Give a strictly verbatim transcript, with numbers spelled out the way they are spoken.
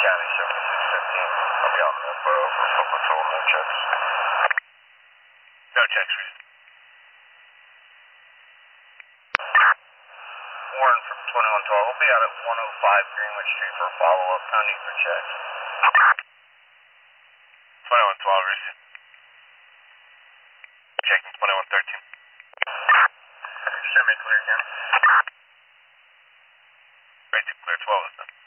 County seventy-six fifteen. I'll be on Millboro for foot patrol, no checks. No checks, Reed. Warren from twenty-one twelve. We'll be out at one oh five Greenwich Street for a follow-up. No need for checks. twenty-one twelve, Reed. Checking twenty-one thirteen. Semi-clear, Ken. Ready to clear twelve is done.